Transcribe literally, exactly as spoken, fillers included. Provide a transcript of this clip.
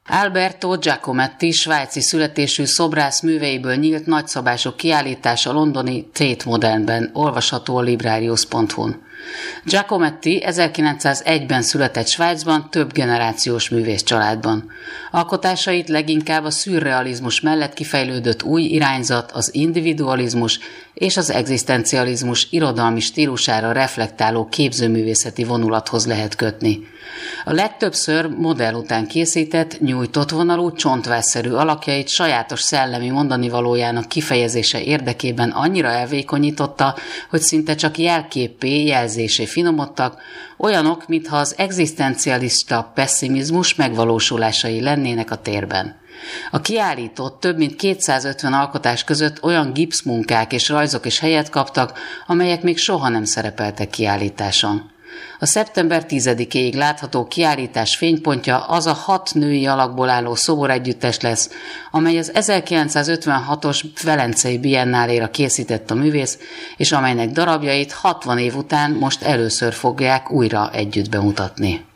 Alberto Giacometti svájci születésű szobrász műveiből nyílt nagyszabású kiállítás a londoni Tate Modernben, olvasható a librarius pont hu-n. Giacometti ezerkilencszázegyben született Svájcban több generációs művész családban. Alkotásait leginkább a szürrealizmus mellett kifejlődött új irányzat, az individualizmus és az egzisztencializmus irodalmi stílusára reflektáló képzőművészeti vonulathoz lehet kötni. A legtöbbször modell után készített, nyújtott vonalú, csontvászszerű alakjait sajátos szellemi mondanivalójának kifejezése érdekében annyira elvékonyította, hogy szinte csak jelképpé, jelzésé finomodtak, olyanok, mintha az egzisztencialista pessimizmus megvalósulásai lennének a térben. A kiállított több mint kétszázötven alkotás között olyan gipszmunkák és rajzok is helyet kaptak, amelyek még soha nem szerepeltek kiállításon. A szeptember tizedikéig látható kiállítás fénypontja az a hat női alakból álló szoboregyüttes lesz, amely az ezerkilencszázötvenhatos Velencei Biennáléra készített a művész, és amelynek darabjait hatvan év után most először fogják újra együtt bemutatni.